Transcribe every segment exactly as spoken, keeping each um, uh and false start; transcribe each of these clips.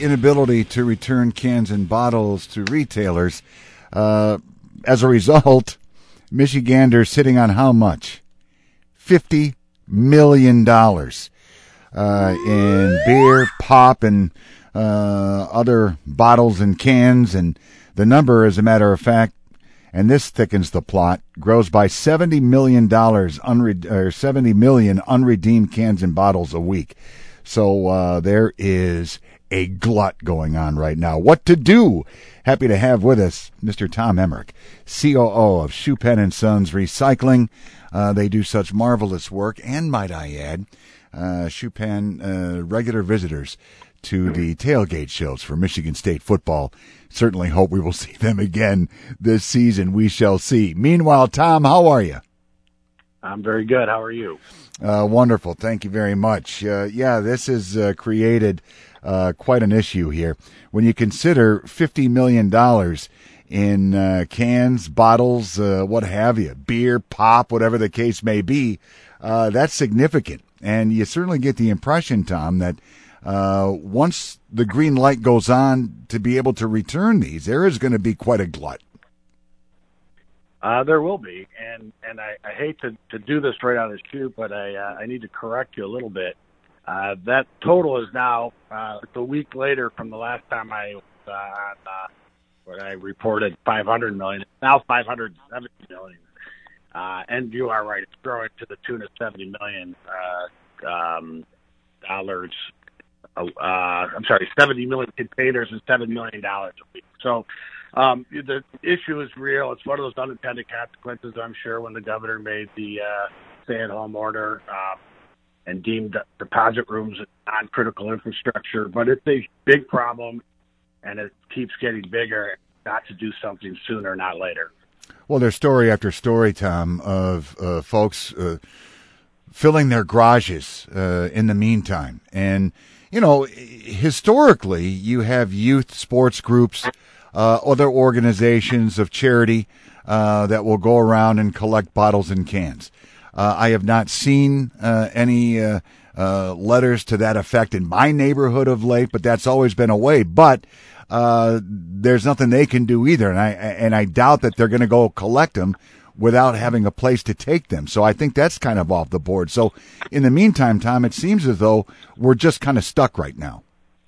inability to return cans and bottles to retailers. Uh, as a result, Michiganders sitting on how much? fifty million dollars uh, in beer, pop, and uh, other bottles and cans. And the number, as a matter of fact, and this thickens the plot, grows by seventy million dollars, unre- or seventy million unredeemed cans and bottles a week. So uh, there is a glut going on right now. What to do? Happy to have with us Mister Tom Emmerich, C O O of Schupan and Sons Recycling. Uh, they do such marvelous work, and might I add, uh, Schupan uh, regular visitors to the tailgate shows for Michigan State football. Certainly hope we will see them again this season. We shall see. Meanwhile, Tom, how are you? I'm very good. How are you? Uh, wonderful. Thank you very much. Uh, yeah, this has uh, created uh, quite an issue here. When you consider fifty million dollars in uh, cans, bottles, uh, what have you, beer, pop, whatever the case may be, uh, that's significant. And you certainly get the impression, Tom, that uh, once the green light goes on to be able to return these, there is going to be quite a glut. Uh, there will be, and and I, I hate to, to do this right out of the chute, but I uh, I need to correct you a little bit. Uh, that total is now uh, it's a week later from the last time I was uh, on uh, when I reported five hundred million. It's now five hundred seventy million, uh, and you are right; it's growing to the tune of seventy million uh, um, dollars. Uh, I'm sorry, seventy million containers and seven million dollars a week. So. Um, the issue is real. It's one of those unintended consequences, I'm sure, when the governor made the uh, stay-at-home order uh, and deemed deposit rooms non-critical infrastructure. But it's a big problem, and it keeps getting bigger. Got to do something sooner, not later. Well, there's story after story, Tom, of uh, folks uh, filling their garages uh, in the meantime. And, you know, historically, you have youth sports groups, Uh, other organizations of charity uh, that will go around and collect bottles and cans. Uh, I have not seen uh, any uh, uh, letters to that effect in my neighborhood of late, but that's always been a way. But uh, there's nothing they can do either, and I and I doubt that they're going to go collect them without having a place to take them. So I think that's kind of off the board. So in the meantime, Tom, it seems as though we're just kind of stuck right now.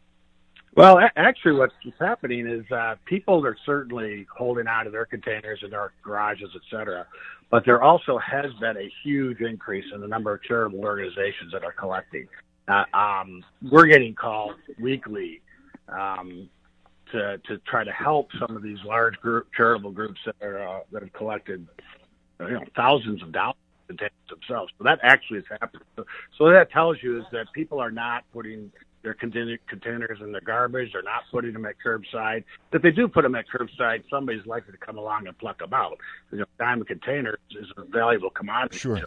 Well, actually, what's happening is uh, people are certainly holding on to their containers in their garages, et cetera. But there also has been a huge increase in the number of charitable organizations that are collecting. Uh, um, we're getting calls weekly um, to to try to help some of these large group charitable groups that are uh, that have collected, you know, thousands of dollars in containers themselves. So that actually is happening. So, so what that tells you is that people are not putting their containers in the garbage. They're not putting them at curbside. If they do put them at curbside, somebody's likely to come along and pluck them out. You know, diamond containers is a valuable commodity. Sure.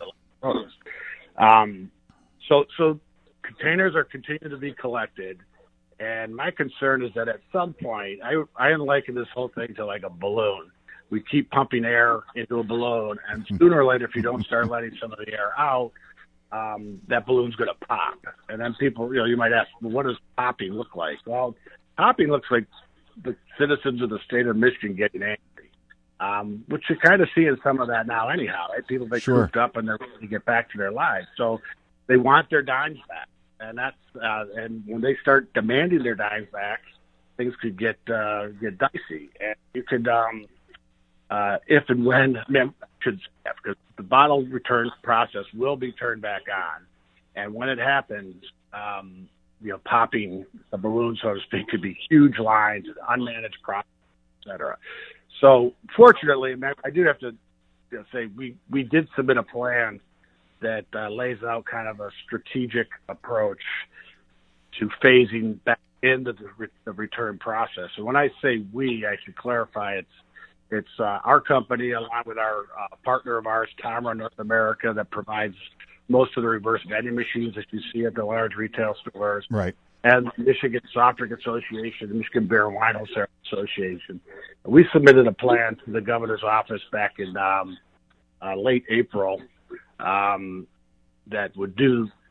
Um, so, so containers are continuing to be collected, and my concern is that at some point, I I am liking this whole thing to like a balloon. We keep pumping air into a balloon, and sooner or later, if you don't start letting some of the air out, Um, that balloon's going to pop. And then people, you know, you might ask, well, what does popping look like? Well, popping looks like the citizens of the state of Michigan getting angry, um, which you kind of see in some of that now anyhow, right? People get Sure. cooped up and they're ready to get back to their lives. So they want their dimes back. And that's, uh, and when they start demanding their dimes back, things could get, uh, get dicey. And you could, um, uh, if and when, I mean, I should say, because the bottle returns process will be turned back on. And when it happens, um, you know, popping the balloon, so to speak, could be huge lines, unmanaged process, et cetera. So fortunately, I do have to you know, say we, we did submit a plan that uh, lays out kind of a strategic approach to phasing back into the, re- the return process. And when I say we, I should clarify it's It's uh, our company, along with our uh, partner of ours, Tomra North America, that provides most of the reverse vending machines that you see at the large retail stores. Right. And the Michigan Soft Drink Association, the Michigan Beer and Wine Wholesalers Association. We submitted a plan to the governor's office back in um, uh, late April um, that would do that.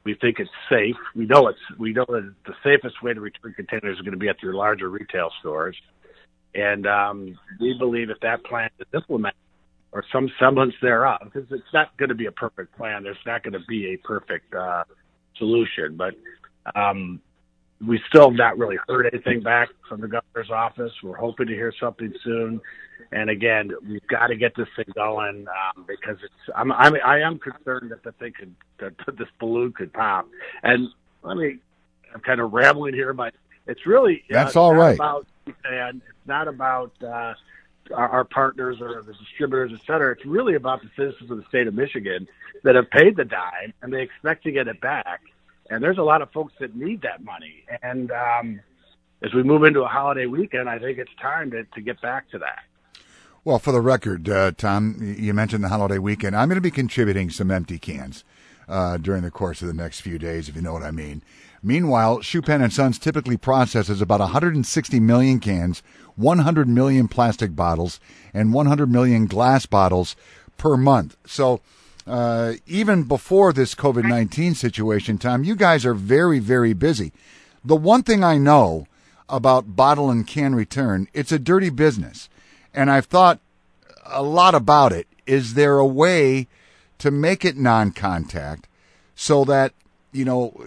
We think it's safe. We know it's we know that the safest way to return containers is going to be at your larger retail stores, and um, we believe if that plan is implemented or some semblance thereof, because it's not going to be a perfect plan. There's not going to be a perfect uh, solution, but um, we still have not really heard anything back from the governor's office. We're hoping to hear something soon. And again, we've got to get this thing going um, because it's. I'm, I'm. I am concerned that the thing could, that this balloon could pop. And let me. I'm kind of rambling here, but it's really. That's uh, all not right. About, and it's not about uh, our, our partners or the distributors, et cetera. It's really about the citizens of the state of Michigan that have paid the dime and they expect to get it back. And there's a lot of folks that need that money. And um, as we move into a holiday weekend, I think it's time to, to get back to that. Well, for the record, uh, Tom, you mentioned the holiday weekend. I'm going to be contributing some empty cans uh, during the course of the next few days, if you know what I mean. Meanwhile, Schupan and Sons typically processes about one hundred sixty million cans, one hundred million plastic bottles, and one hundred million glass bottles per month. So uh, even before this COVID nineteen situation, Tom, you guys are very, very busy. The one thing I know about bottle and can return, it's a dirty business. And I've thought a lot about it. Is there a way to make it non-contact so that, you know,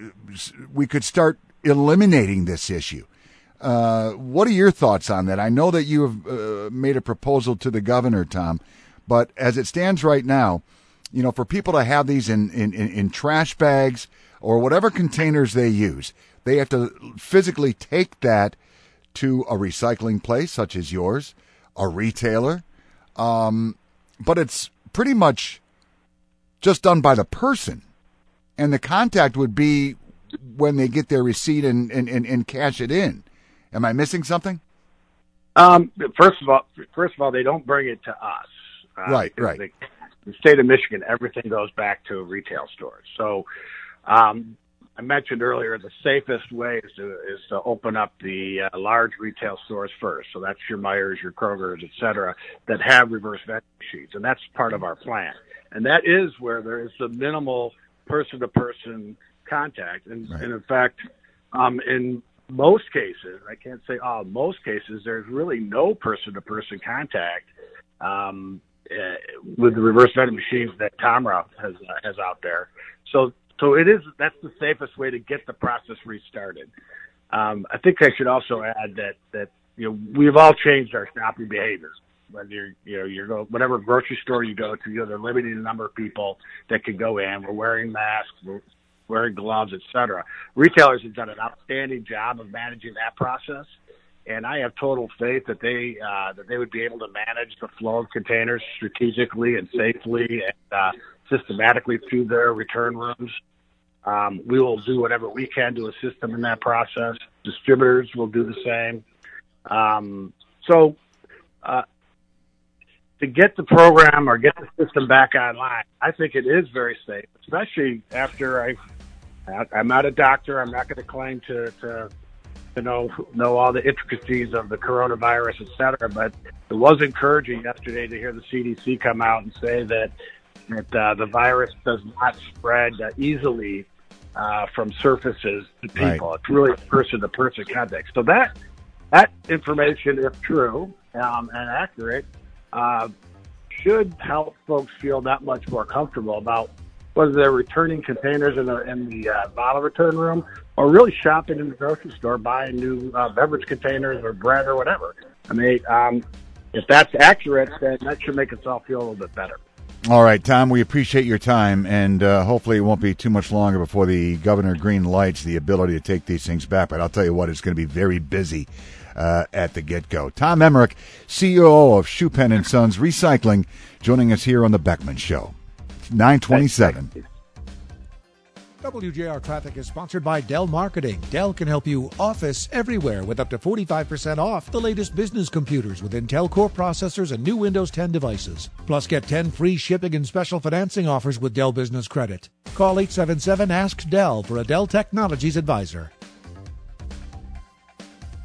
we could start eliminating this issue? Uh, what are your thoughts on that? I know that you have uh, made a proposal to the governor, Tom, but as it stands right now, you know, for people to have these in, in, in, in trash bags or whatever containers they use, they have to physically take that to a recycling place such as yours, a retailer, um, but it's pretty much just done by the person. And the contact would be when they get their receipt and, and, and, and cash it in. Am I missing something? Um, first of all, first of all, they don't bring it to us. Uh, right, right. The, the state of Michigan, everything goes back to retail stores. So um, I mentioned earlier the safest way is to is to open up the uh, large retail stores first. So that's your Meijers, your Kroger's, et cetera, that have reverse vending machines, and that's part of our plan. And that is where there is the minimal person-to-person contact. And, right. and in fact, um, in most cases, I can't say all, most cases, there's really no person-to-person contact um, uh, with the reverse vending machines that Tomra has uh, has out there. So. So it is. That's the safest way to get the process restarted. Um, I think I should also add that that you know we've all changed our shopping behaviors. Whether you're you know you're go whatever grocery store you go to, you know they're limiting the number of people that can go in. We're wearing masks, we're wearing gloves, et cetera. Retailers have done an outstanding job of managing that process, and I have total faith that they uh, that they would be able to manage the flow of containers strategically and safely and uh, systematically through their return rooms. Um, we will do whatever we can to assist them in that process. Distributors will do the same. Um, so uh, to get the program or get the system back online, I think it is very safe, especially after I, I'm not a doctor. I'm not going to claim to, to, to know, know all the intricacies of the coronavirus, et cetera, but it was encouraging yesterday to hear the C D C come out and say that that uh, the virus does not spread uh, easily uh, from surfaces to people. Right. It's really person-to-person contact. So that that information, if true um, and accurate, uh, should help folks feel that much more comfortable about whether they're returning containers in the, in the uh, bottle return room or really shopping in the grocery store, buying new uh, beverage containers or bread or whatever. I mean, um, if that's accurate, then that should make us all feel a little bit better. All right, Tom, we appreciate your time, and uh, hopefully it won't be too much longer before the governor green lights the ability to take these things back. But I'll tell you what, it's going to be very busy uh, at the get-go. Tom Emmerich, C E O of Schupan and Sons Recycling, joining us here on the Beckman Show. nine twenty-seven. W J R Traffic is sponsored by Dell Marketing. Dell can help you office everywhere with up to forty-five percent off the latest business computers with Intel Core processors and new Windows ten devices. Plus, get ten free shipping and special financing offers with Dell Business Credit. Call eight seven seven, ask Dell for a Dell Technologies advisor.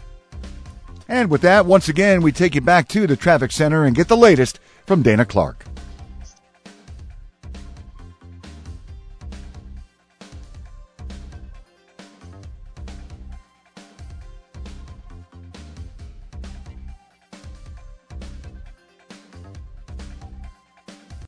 And with that, once again, we take you back to the traffic center and get the latest from Dana Clark.